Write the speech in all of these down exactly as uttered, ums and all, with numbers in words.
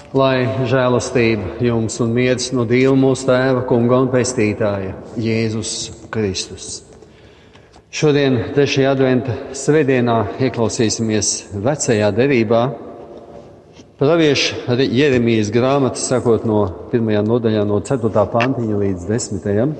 Lai žēlastība jums un miers no Dieva mūsu Tēva, Kunga un Pestītāja, Jēzus Kristus. Šodien, trešajā adventa svētdienā, ieklausīsimies vecajā derībā. Pravieša Jeremijas grāmata, sakot no pirmajā nodaļā, no ceturtā pantiņa līdz desmitajam.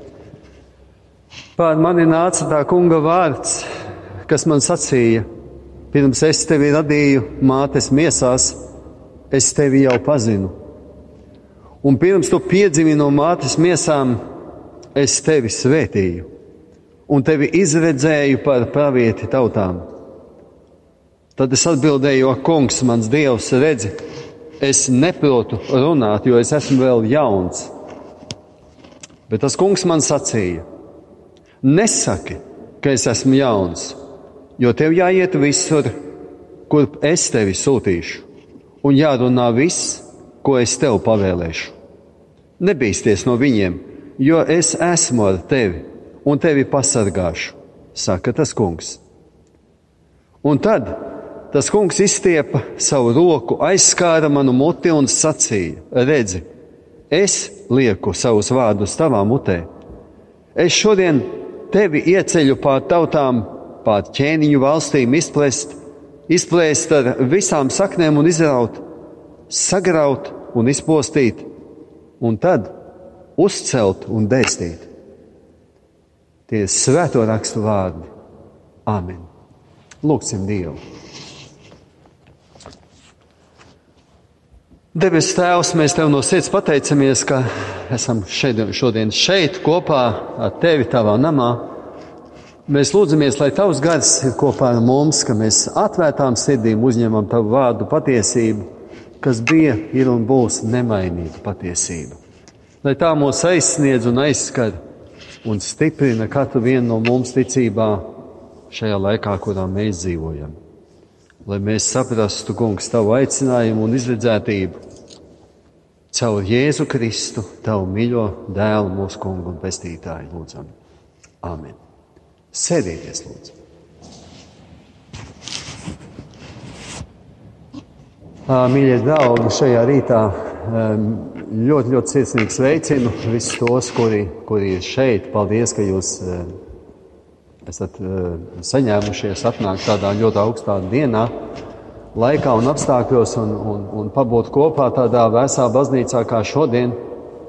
Pār mani nāca tā Kunga vārds, kas man sacīja: pirms es tevi radīju mātes miesās, es tevi jau pazinu. Un pirms tu piedzimi no mātes miesām, es tevi svētīju un tevi izredzēju par pravieti tautām. Tad es atbildēju: ak, Kungs, mans Dievs, redzi, es neprotu runāt, jo es esmu vēl jauns. Bet tas Kungs man sacīja: nesaki, ka es esmu jauns, jo tev jāiet visur, kur es tevi sūtīšu, un jārunā viss, ko es tev pavēlēšu. Nebīsties no viņiem, jo es esmu ar tevi un tevi pasargāšu, saka tas Kungs. Un tad tas Kungs izstiepa savu roku, aizskāra manu muti un sacīja: redzi, es lieku savus vārdus tavā mutē. Es šodien tevi ieceļu pār tautām, pār ķēniņu valstīm izplest, izplēst ar visām saknēm un izraut, sagraut un izpostīt, un tad uzcelt un dēstīt. Tie ir svēto rakstu vārdi. Āmen. Lūgsim Dievu. Debes Tēvs, mēs Tev no sirds pateicamies, ka esam šeit, šodien šeit kopā ar Tevi Tavā namā. Mēs lūdzamies, lai Tavs gars ir kopā ar mums, ka mēs atvērtām sirdīm uzņemam Tavu vārdu patiesību, kas bija, ir un būs nemainīga patiesība. Lai tā mūs aizsniedz un aizskar un stiprina katru vienu no mums ticībā šajā laikā, kurā mēs dzīvojam. Lai mēs saprastu, Kungs, Tavu aicinājumu un izredzētību caur Jēzu Kristu, Tavu mīļo dēlu, mūsu Kungu un Pestītāju, lūdzam. Āmen. Sēdieties, lūdzu. Mīļie draugi, šajā rītā ļoti, ļoti sirsnīgi sveicinu visus tos, kuri, kuri ir šeit. Paldies, ka jūs esat saņēmušies atnākt tādā ļoti augstā dienā, laikā un apstākļos un, un, un pabūt kopā tādā vēsā baznīcā kā šodien.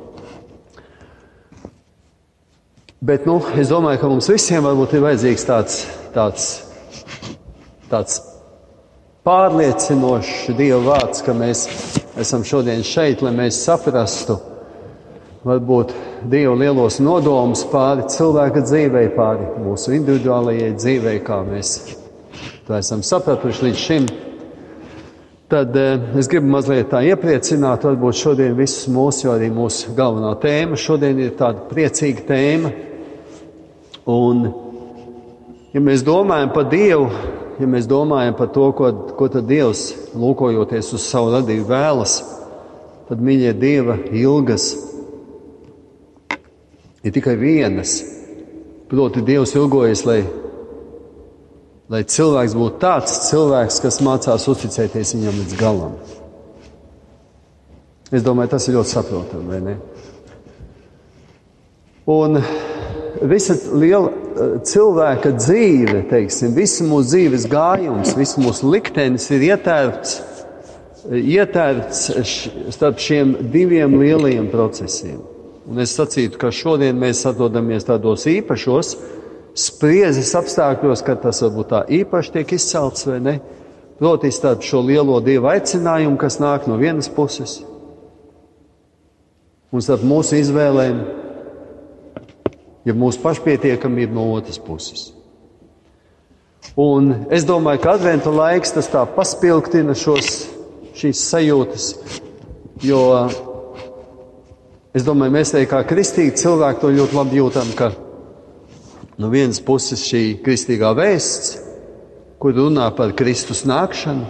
Bet, nu, es domāju, ka mums visiem varbūt ir vajadzīgs tāds, tāds, tāds pārliecinošs Dieva vārds, ka mēs esam šodien šeit, lai mēs saprastu varbūt Dieva lielos nodomus pāri cilvēka dzīvei, pāri mūsu individuālajai dzīvei, kā mēs to esam sapratuši līdz šim. Tad eh, es gribu mazliet tā iepriecināt varbūt šodien visus mūsu, jo arī mūsu galvenā tēma šodien ir tāda priecīga tēma. Un, ja mēs domājam par Dievu, ja mēs domājam par to, ko, ko tad Dievs, lūkojoties uz savu radību, vēlas, tad, mīļie, Dieva ilgas ir tikai vienas. Proti, Dievs ilgojas, lai, lai cilvēks būtu tāds cilvēks, kas mācās uzticēties viņam līdz galam. Es domāju, tas ir ļoti saprotami, vai ne? Un visa liela cilvēka dzīve, teiksim, visa mūsu dzīves gājums, visa mūsu liktenis ir ietērpts, ietērpts starp šiem diviem lielajiem procesiem. Un es sacītu, ka šodien mēs atrodamies tādos īpašos spriedzes apstākļos, kad tas varbūt tā īpaši tiek izcelts, vai ne? Proti starp šo lielo Dieva aicinājumu, kas nāk no vienas puses, un starp mūsu izvēlēm, ja mūsu pašpietiekamība no otras puses. Un es domāju, ka adventa laiks tas tā paspilgtina šos, šīs sajūtas, jo es domāju, mēs te kā kristīgi cilvēki to ļoti labi jūtam, ka no vienas puses šī kristīgā vēsts, kur runā par Kristus nākšanu,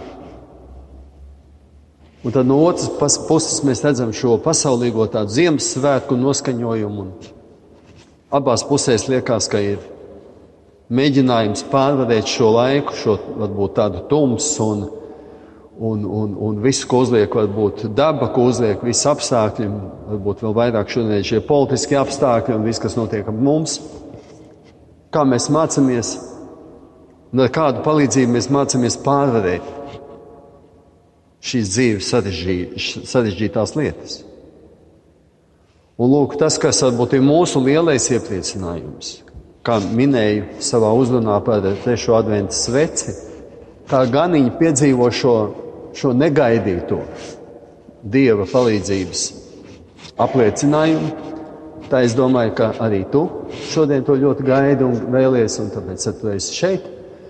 un tad no otras puses mēs redzam šo pasaulīgo tādu Ziemassvētku noskaņojumu, un abās pusēs liekas, ka ir mēģinājums pārvarēt šo laiku, šo varbūt tādu tumsu un, un, un, un visu, ko uzliek, varbūt daba, ko uzliek, visi apstākļi, varbūt vēl vairāk šodien šie politiskie apstākļi un viss, kas notiek ap mums. Kā mēs mācamies, un ar kādu palīdzību mēs mācamies pārvarēt šīs dzīves sarežģītās lietas. Un lūk, tas, kas varbūt ir mūsu lielais iepriecinājums, kā minēju savā uzrunā par trešo adventu sveci, kā ganiņi piedzīvo šo, šo negaidīto Dieva palīdzības apliecinājumu, tā es domāju, ka arī tu šodien to ļoti gaidi un vēlies, un tāpēc tu esi šeit.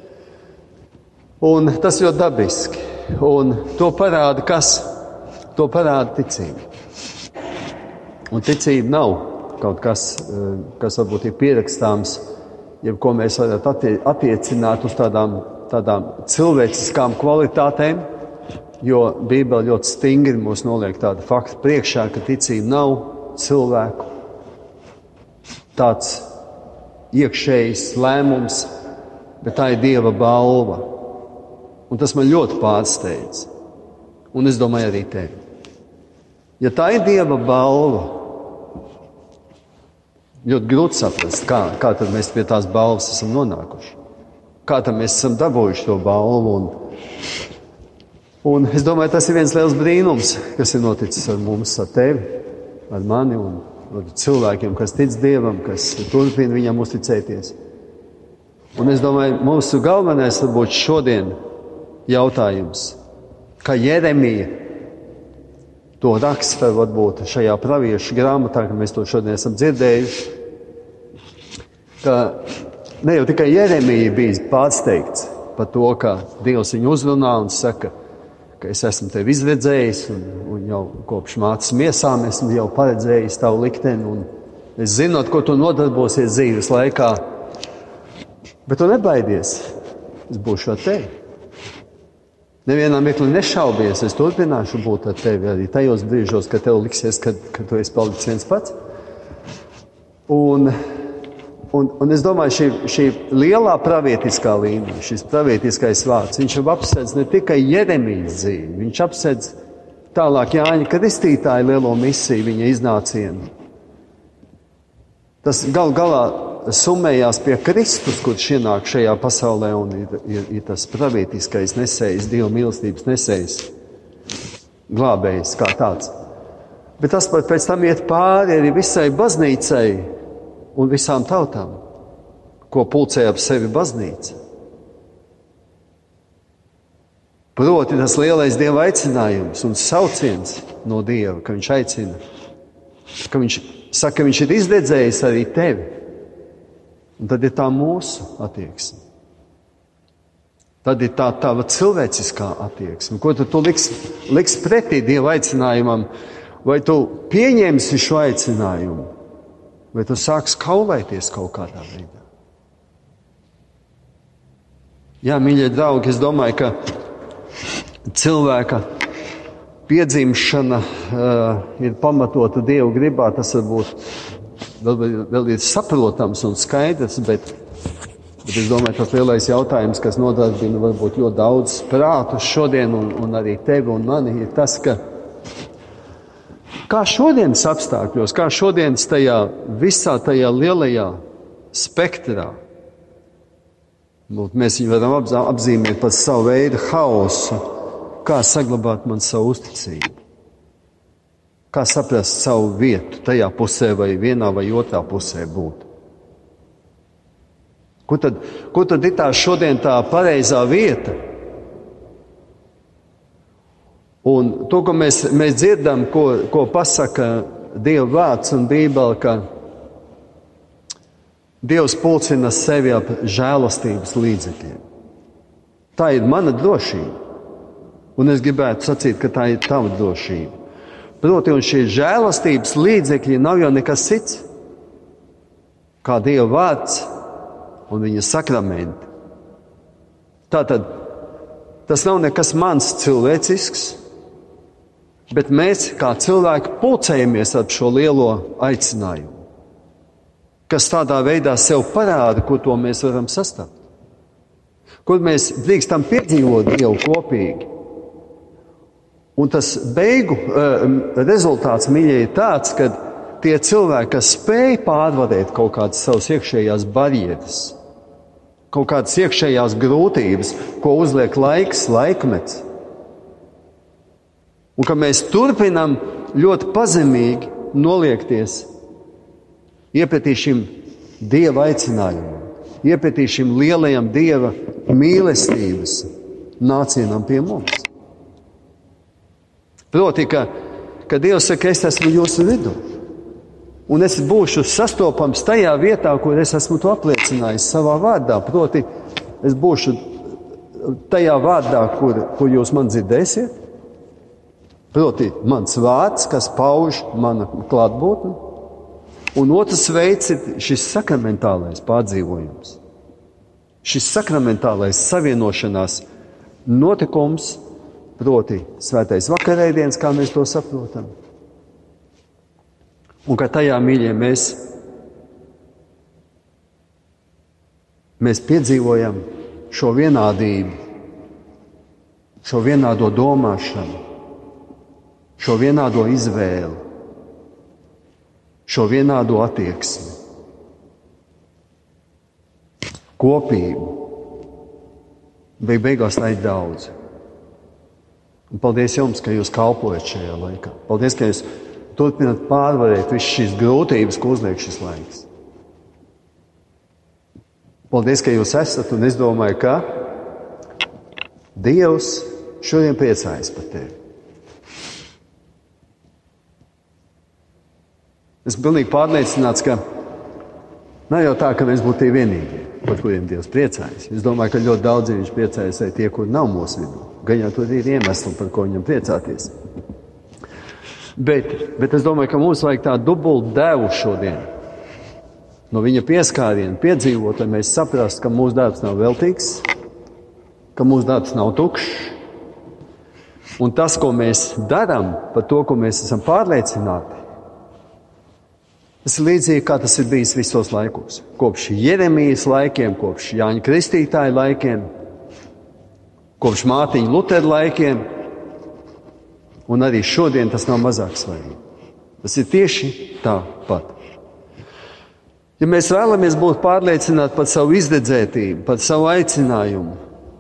Un tas ļoti dabiski. Un to parāda kas? To parāda ticība. Un ticība nav kaut kas, kas varbūt ir pierakstāms, jeb ko mēs varētu attie, attiecināt uz tādām, tādām cilvēciskām kvalitātēm, jo Bībele ļoti stingri mūs noliek tādu faktu priekšā, ka ticība nav cilvēku tāds iekšējs lēmums, bet tā ir Dieva balva. Un tas man ļoti pārsteidz. Un es domāju arī tevi. Ja tā ir Dieva balva, ļoti grūti saprast, kā, kā tad mēs pie tās balvas esam nonākuši. Kā tad mēs esam dabūjuši to balvu. Un, un es domāju, tas ir viens liels brīnums, kas ir noticis ar mums, ar tevi, ar mani un ar cilvēkiem, kas tic Dievam, kas turpina viņam uzticēties. Un es domāju, mūsu galvenais varbūt šodien jautājums, kā Jeremija to raksta varbūt šajā praviešu grāmatā, ka mēs to šodien esam dzirdējuši, ka ne jau tikai Jeremija bija pārsteigts par to, ka Dievs viņu uzrunā un saka, ka es esmu tevi izredzējis un, un jau kopš mātes miesām esmu jau paredzējis tavu likteni un es zinot, ko tu nodarbosies dzīves laikā, bet tu nebaidies, es būšu ar tevi. Nevienā mirklī nešaubies, es turpināšu būt ar tevi arī tajos brīžos, kad tev liksies, kad, kad tu esi palicis viens pats. Un, un, un es domāju, šī, šī lielā pravietiskā līnija, šis pravietiskais vārds, viņš jau apsedz ne tikai Jeremijas dzīvi, viņš apsedz tālāk Jāņa Kristītāja lielo misiju, viņa iznācienu. Tas gal galā summējās pie Kristus, kurš ienāk šajā pasaulē un ir, ir, ir tas pravietiskais nesējs, Dieva mīlestības nesējs, glābējs kā tāds. Bet tas pat pēc tam iet pāri arī visai baznīcai un visām tautām, ko pulcē ap sevi baznīca. Proti tas lielais Dieva aicinājums un sauciens no Dieva, ka viņš aicina, ka viņš saka, ka viņš ir izdedzējis arī tevi. Un tad ir tā mūsu attieksme. Tad ir tā tava cilvēciskā attieksme. Ko tu, tu liks, liks pretī Dieva aicinājumam? Vai tu pieņemsi šo aicinājumu? Vai tu sāks kaulēties kaut kādā veidā? Jā, mīļie draugi, es domāju, ka cilvēka piedzimšana uh, ir pamatota Dieva gribā. Tas varbūt Vēl, vēl ir saprotams un skaidrs, bet, bet es domāju, tas lielais jautājums, kas nodarbina varbūt ļoti daudz prātus šodien un, un arī tevi un mani, ir tas, ka kā šodienas apstākļos, kā šodienas tajā visā tajā lielajā spektrā, mēs viņu varam apzīmēt par savu veidu haosu, kā saglabāt man savu uzticību. Kā saprast savu vietu tajā pusē vai vienā vai otrā pusē būt? Kur tad, kur tad ir tā šodien tā pareizā vieta? Un to, ko mēs, mēs dzirdam, ko, ko pasaka Dieva vārds un Bībele, ka Dievs pulcina sevi ap žēlastības līdzekļiem. Tā ir mana drošība. Un es gribētu sacīt, ka tā ir tava drošība. Proti, un šie žēlastības līdzekļi nav jau nekas cits, kā Dieva vārds un viņa sakramenti. Tātad, tas nav nekas mans cilvēcisks, bet mēs kā cilvēki pulcējamies ar šo lielo aicinājumu, kas tādā veidā sev parāda, ko to mēs varam sastapt. Kur mēs drīkstam piedzīvot Dievu kopīgi. Un tas beigu uh, rezultāts, mīļie, ir tāds, ka tie cilvēki, kas spēj pārvarēt kaut kādas savas iekšējās barjeras, kaut kādas iekšējās grūtības, ko uzliek laiks, laikmets, un ka mēs turpinam ļoti pazemīgi noliekties iepratī šim Dieva aicinājumam, iepratī šim lielajam Dieva mīlestības nācienam pie mums. Proti, ka, ka Dievs saka, es esmu jūsu vidū, un es būšu sastopams tajā vietā, kur es esmu to apliecinājis savā vārdā. Proti, es būšu tajā vārdā, kur, kur jūs man dzirdēsiet. Proti, mans vārds, kas pauž mana klātbūtni. Un otrs veids ir šis sakramentālais pārdzīvojums. Šis sakramentālais savienošanās notikums, proti svētais vakarēdiens, kā mēs to saprotam. Un ka tajā, mīļie, mēs, mēs piedzīvojam šo vienādību, šo vienādo domāšanu, šo vienādo izvēli, šo vienādo attieksmi, kopību. Beig beigās tā ir daudz. Un paldies jums, ka jūs kalpojat šajā laikā. Paldies, ka jūs turpināt pārvarēt visas šīs grūtības, ko uzliek šis laiks. Paldies, ka jūs esat, un es domāju, ka Dievs šodien priecājas par tevi. Esmu pilnīgi pārliecināts, ka nav jau tā, ka mēs būtu tie vienīgie, par kuriem Dievs priecājas. Es domāju, ka ļoti daudzi viņš priecājas arī tie, kur nav mūsu vidū. Gan jau tur ir iemesli, par ko viņam priecāties. Bet, bet es domāju, ka mums vajag tā dubult devu šodien. No viņa pieskāriena piedzīvot, lai mēs saprastu, ka mūsu darbs nav veltīgs, ka mūsu darbs nav tukšs. Un tas, ko mēs darām, par to, ko mēs esam pārliecināti, tas ir līdzīgi, kā tas ir bijis visos laikos. Kopš Jeremijas laikiem, kopš Jāņa Kristītāja laikiem, kopš Mārtiņa Lutera laikiem, un arī šodien tas nav mazāk svarīgi. Tas ir tieši tāpat. Ja mēs vēlamies būt pārliecināti par savu izdedzētību, par savu aicinājumu,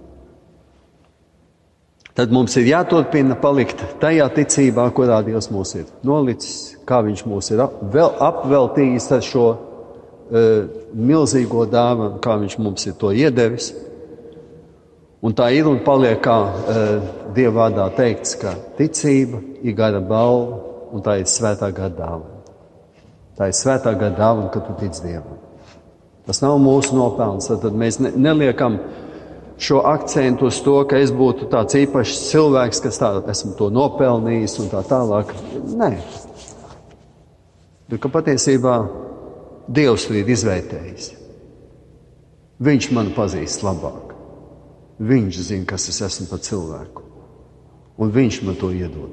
tad mums ir jāturpina palikt tajā ticībā, kurā Dievs mūs ir nolicis, kā viņš mūs ir vēl apveltījis ar šo uh, milzīgo dāvanu, kā viņš mums ir to iedevis. Un tā ir un paliek, kā uh, Dieva vārdā teikts, ka ticība ir gara balva, un tā ir svētā gara dāvana. Tā ir svētā gara dāvana, ka tu tic Dievam. Tas nav mūsu nopelns, tad mēs ne, neliekam šo akcentu uz to, ka es būtu tāds īpašs cilvēks, kas tā, esmu to nopelnījis un tā tālāk. Nē. Bet ka patiesībā Dievs to ir izvērtējis. Viņš mani pazīst labāk. Viņš zina, kas es esmu par cilvēku. Un viņš man to iedod.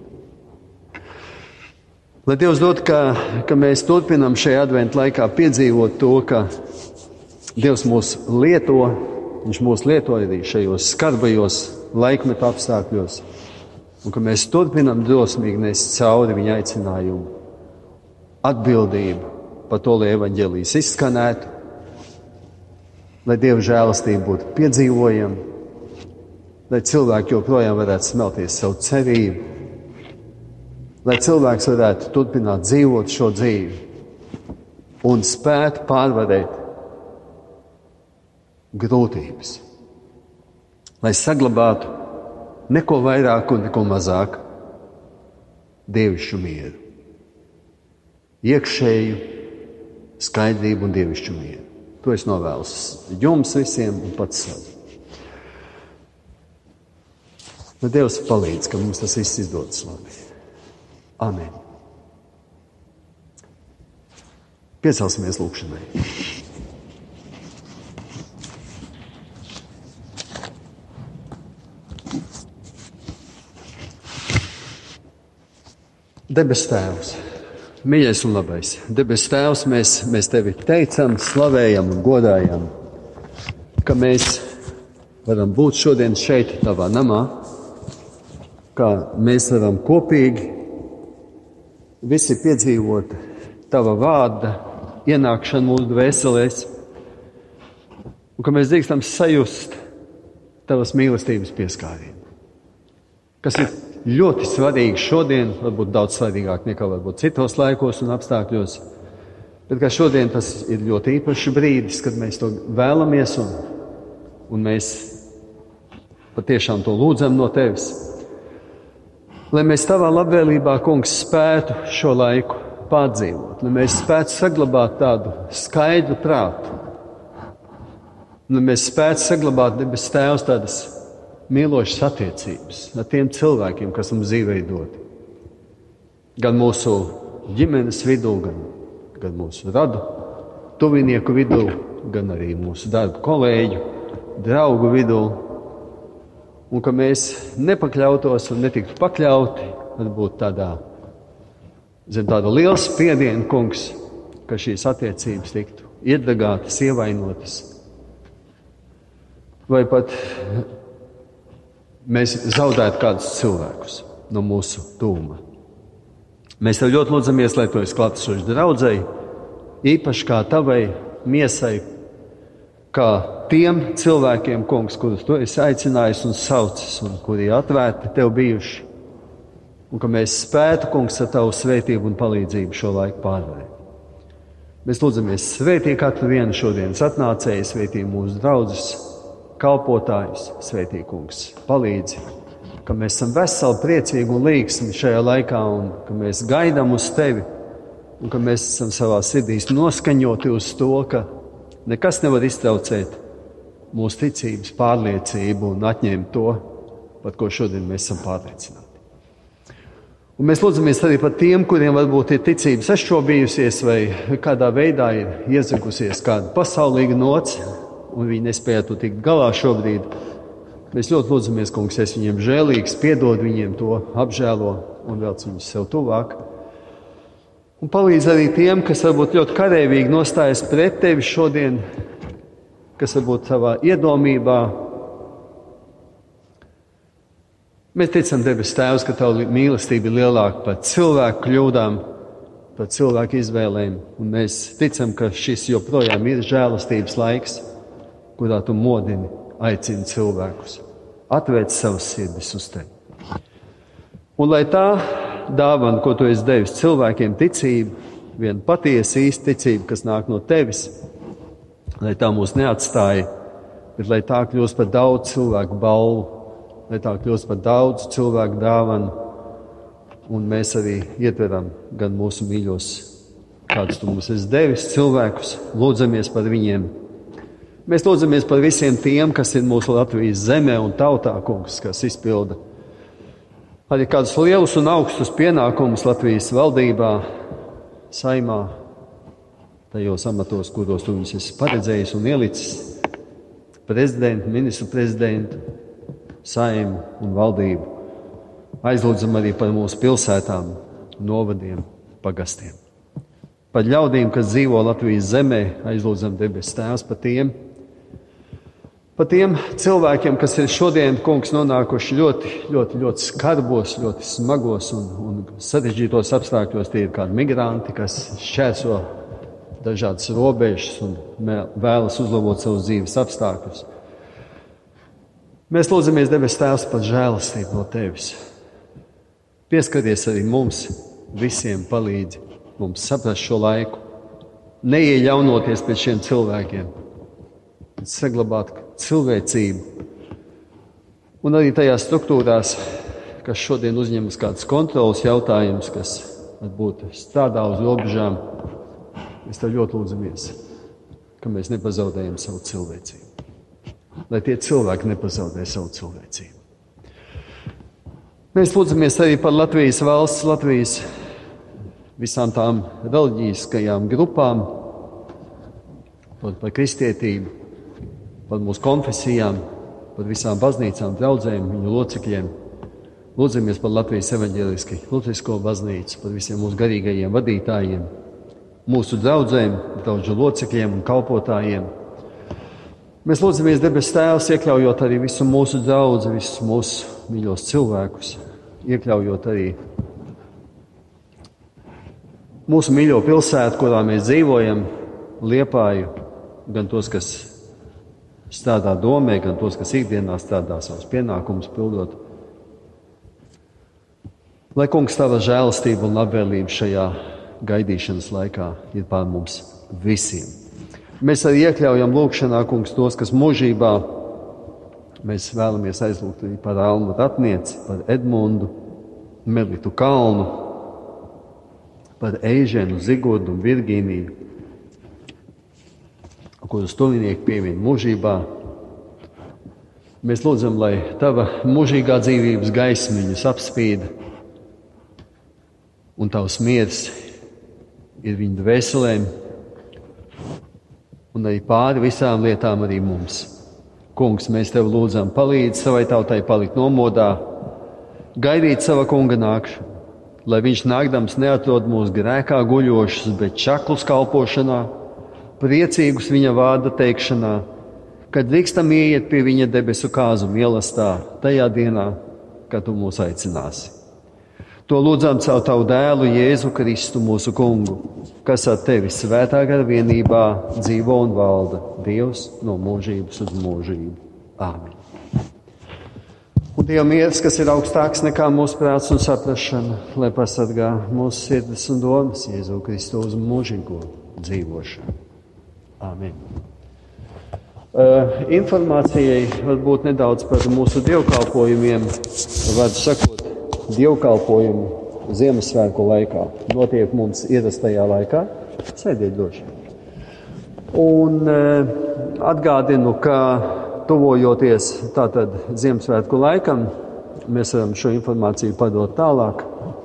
Lai Dievs dod, ka, ka mēs turpinam šajā adventu laikā piedzīvot to, ka Dievs mūs lieto. Viņš mūs lieto arī šajos skarbajos laikmetu apstākļos. Un ka mēs turpinam drosmīgi nest cauri viņa aicinājumu. Atbildību par to, lai evaņģēlijas izskanētu. Lai Dieva žēlastība būtu piedzīvojama. Lai cilvēki joprojām varētu smelties savu cerību. Lai cilvēks varētu turpināt dzīvot šo dzīvi. Un spētu pārvarēt grūtības, lai saglabātu neko vairāk un neko mazāk dievišķu mieru, iekšēju skaidrību un dievišķu mieru. To es novēlu jums visiem un pats sev. Lai Dievs palīdz, ka mums tas viss izdodas labi. Amen. Piecelsimies lūkšanai. Debes Tēvs, mīļais un labais, debes Tēvs, mēs, mēs Tevi teicam, slavējam un godājam, ka mēs varam būt šodien šeit, Tavā namā, kā mēs varam kopīgi visi piedzīvot Tava vārda ienākšanu mūsu dvēselēs, un ka mēs drīkstam sajust Tavas mīlestības pieskārienu, kas ir ļoti svarīgi šodien, varbūt daudz svarīgāk nekā varbūt citos laikos un apstākļos, bet ka šodien tas ir ļoti īpašs brīdis, kad mēs to vēlamies un, un mēs patiešām to lūdzam no Tevis. Lai mēs Tavā labvēlībā, Kungs, spētu šo laiku pārdzīvot, lai mēs spētu saglabāt tādu skaidru prātu, lai mēs spētu saglabāt debes Tēvs tādas mīlošas attiecības ar tiem cilvēkiem, kas mums dzīvē doti. Gan mūsu ģimenes vidū, gan, gan mūsu radu tuvinieku vidū, gan arī mūsu darba kolēģu, draugu vidū. Un ka mēs nepakļautos un netiktu pakļauti, varbūt tādā, zem tāda liela spiediena, Kungs, ka šīs attiecības tiktu iedegātas, ievainotas. Vai pat mēs zaudētu kādus cilvēkus no mūsu tūma. Mēs Tev ļoti lūdzamies, lai Tu esi klātesošs draudzei, īpaši kā Tavai miesai, kā tiem cilvēkiem, Kungs, kurus Tu esi aicinājis un saucis, un kuri atvērti Tev bijuši, un ka mēs spētu, Kungs, ar Tavu svētību un palīdzību šo laiku pārvarēt. Mēs lūdzamies, svētī katru vienu šodienas atnācēju, svētī mūsu draudzes kalpotājus, svētī, Kungs, palīdzi, ka mēs esam veseli, priecīgi un līgsmi šajā laikā, un ka mēs gaidām uz Tevi, un ka mēs esam savā sirdīs noskaņoti uz to, ka nekas nevar iztraucēt mūsu ticības pārliecību un atņemt to, par ko šodien mēs esam pārliecināti. Un mēs lūdzamies arī par tiem, kuriem varbūt ir ticība sašķobījusies vai kādā veidā ir iezagusies kāda pasaulīga nots, un viņi nespētu tikt galā šobrīd. Mēs ļoti lūdzamies, Kungs, esi viņiem žēlīgs, piedod viņiem to, apžēlo un velc viņus sev tuvāk. Un palīdz arī tiem, kas varbūt ļoti kareivīgi nostājas pret Tevi šodien, kas varbūt savā iedomībā. Mēs ticam, debes Tēvs, ka Tava mīlestība ir lielāka par cilvēku kļūdām, par cilvēku izvēlēm. Un mēs ticam, ka šis joprojām ir žēlastības laiks, kurā Tu modini, aicini cilvēkus, atvērt savas sirdis uz Tevi. Un lai tā dāvana, ko Tu esi devis cilvēkiem, ticība, viena patiesa īsta ticība, kas nāk no Tevis, lai tā mūs neatstāja, bet lai tā kļūst par daudz cilvēku balvu, lai tā kļūst par daudz cilvēku dāvanu, un mēs arī ietveram gan mūsu mīļos, kādus Tu mums esi devis cilvēkus, lūdzamies par viņiem. Mēs lūdzamies par visiem tiem, kas ir mūsu Latvijas zemē un tautā, Kungs, kas izpilda arī kādus lielus un augstus pienākumus Latvijas valdībā, saimā, tajos amatos, kuros Tu viņus esi paredzējis un ielicis, prezidentu, ministru prezidentu, saimu un valdību. Aizlūdzam arī par mūsu pilsētām, novadiem, pagastiem. Par ļaudīm, kas dzīvo Latvijas zemē, aizlūdzam debes Tēvs par tiem, par tiem cilvēkiem, kas ir šodien, Kungs, nonākuši ļoti, ļoti, ļoti skarbos, ļoti smagos un, un sarežģītos apstākļos. Tie ir kādi migranti, kas šķērso dažādas robežas un vēlas uzlabot savus dzīves apstākļus. Mēs lūdzamies, debes Tēvs, par žēlastību no Tevis. Pieskaries arī mums, visiem palīdzi mums saprast šo laiku, neieļaunoties pēc šiem cilvēkiem, bet saglabāt cilvēcību. Un arī tajās struktūrās, kas šodien uzņemas kādas kontrolas jautājumus, kas varbūt strādā uz robežām, mēs Tev ļoti lūdzamies, ka mēs nepazaudējam savu cilvēcību. Lai tie cilvēki nepazaudē savu cilvēcību. Mēs lūdzamies arī par Latvijas valsts, Latvijas visām tām reliģiskajām grupām, par, par kristietību, par mūsu konfesijām, par visām baznīcām, draudzēm, viņu locekļiem. Lūdzamies par Latvijas evaņģēliski luterisko baznīcu, par visiem mūsu garīgajiem vadītājiem, mūsu draudzēm, draudžu locekļiem un kalpotājiem. Mēs lūdzamies, debes Tēvs, iekļaujot arī visu mūsu draudzi, visus mūsu mīļos cilvēkus, iekļaujot arī mūsu mīļo pilsētu, kurā mēs dzīvojam, Liepāju, gan tos, kas strādā domē, gan tos, kas ikdienā strādā savus pienākumus pildot. Lai kungs tava žēlastība un labvēlība šajā gaidīšanas laikā ir pār mums visiem. Mēs arī iekļaujam lūgšanā, kungs, tos, kas mūžībā mēs vēlamies aizlūgt arī par Almu Ratnieci, par Edmundu, Melitu Kalnu, par Eiženu, Zigordu un Virgīniju, kurus tuvinieki pievien mūžībā. Mēs lūdzam, lai tava mūžīgā dzīvības gaismiņas apspīda un tavs miers ir viņu dvēselēm un arī pāri visām lietām arī mums. Kungs, mēs tev lūdzam, palīdz savai tautai palikt nomodā, gaidīt sava kunga nākšanu, lai viņš nākdams neatrod mūs grēkā guļošus, bet čaklus kalpošanā, priecīgus viņa vārda teikšanā, kad drīkstam ieiet pie viņa debesu kāzu mīlestā, tajā dienā, kad tu mūs aicināsi. To lūdzam caur tavu dēlu Jēzu Kristu, mūsu kungu, kas ar tevi svētā gara vienībā dzīvo un valda, Dievs no mūžības uz mūžību. Āmen. Un Dieva miers, kas ir augstāks nekā mūsu prāts un saprašana, lai pasargā mūsu sirdis un domas Jēzu Kristu uz mūžīgo dzīvošanu. Āmen. Uh, informācijai varbūt nedaudz par mūsu dievkalpojumiem, vārdu sakot, dievkalpojumu Ziemassvētku laikā notiek mums ierastajā laikā. Sēdiet droši. Un uh, atgādinu, ka tuvojoties tātad Ziemassvētku laikam, mēs varam šo informāciju padot tālāk.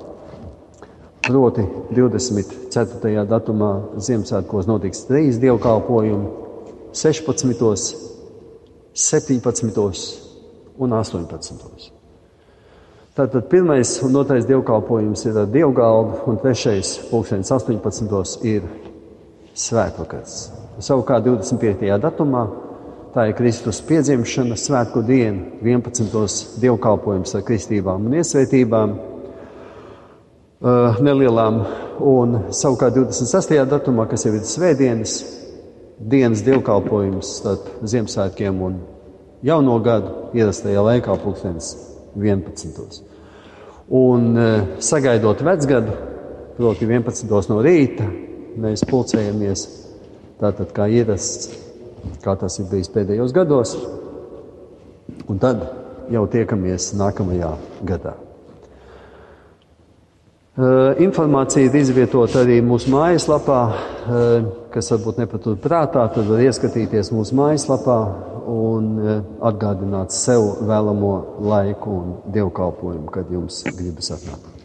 Proti divdesmit ceturtajā datumā Ziemassvētkos notiks trīs dievkalpojumi – sešpadsmitos, septiņpadsmitos un astoņpadsmitos. Tātad pirmais un otrais dievkalpojums ir ar dievgaldu, un trešais pulkstenis astoņpadsmitos ir svētvakars. Savukārt divdesmit piektajā datumā tā ir Kristus piedzimšana, svētku diena, vienpadsmitos dievkalpojums ar kristībām un iesvētībām uh, nelielām, un savukārt divdesmit sestajā datumā, kas jau ir svētdienas, dienas dievkalpojums starp Ziemassvētkiem un jauno gadu ierastajā laikā pulkstenis vienpadsmitos. Un sagaidot vecgadu, proti vienpadsmitos no rīta, mēs pulcējamies tātad kā ierasts, kā tas ir bijis pēdējos gados, un tad jau tiekamies nākamajā gadā. Informācija ir izvietota arī mūsu mājaslapā, kas varbūt nepatur prātā, tad var ieskatīties mūsu mājaslapā un atgādināt sev vēlamo laiku un dievkalpojumu, kad jums gribas atnākt.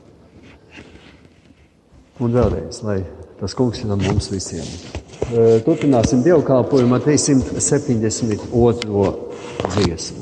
Un vēlreiz, lai tas kungs ir ar mums visiem. Turpināsim dievkalpojumu ar trīssimt septiņdesmit otro dziesmu.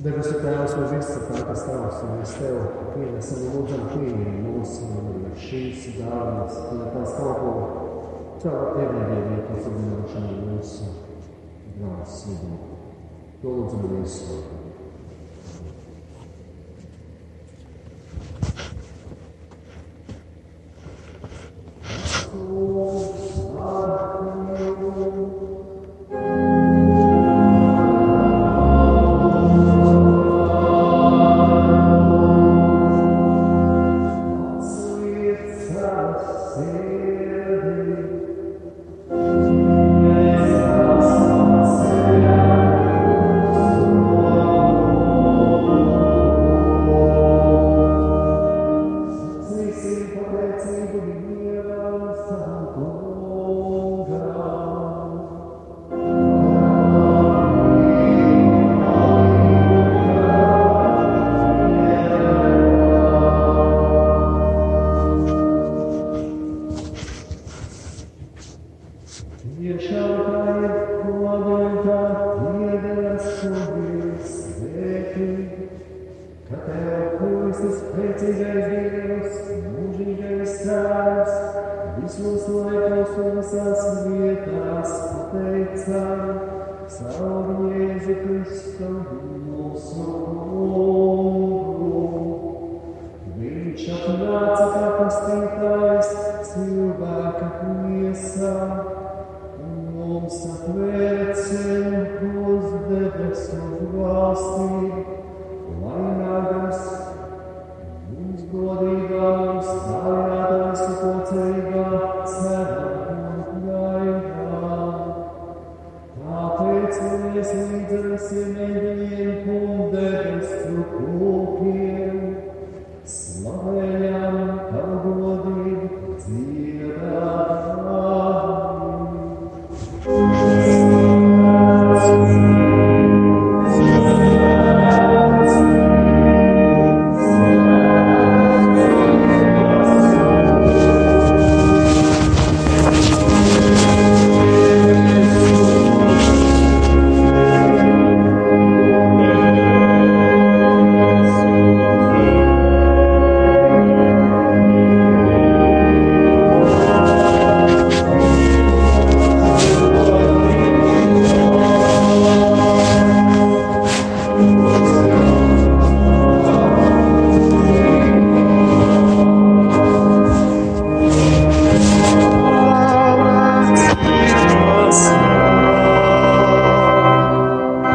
Debesu Tēvs, mēs izsakām, kas Tavs, un mēs Tev pienesam un lūdzam pieņem mūsu šīs dāvanas, lai tās kalpo Tava evaņģēlija pasludināšanu mūsu brālis sirdī. To lūdzam visu. Tāpēc mēs līdz ar visiem eņģeļiem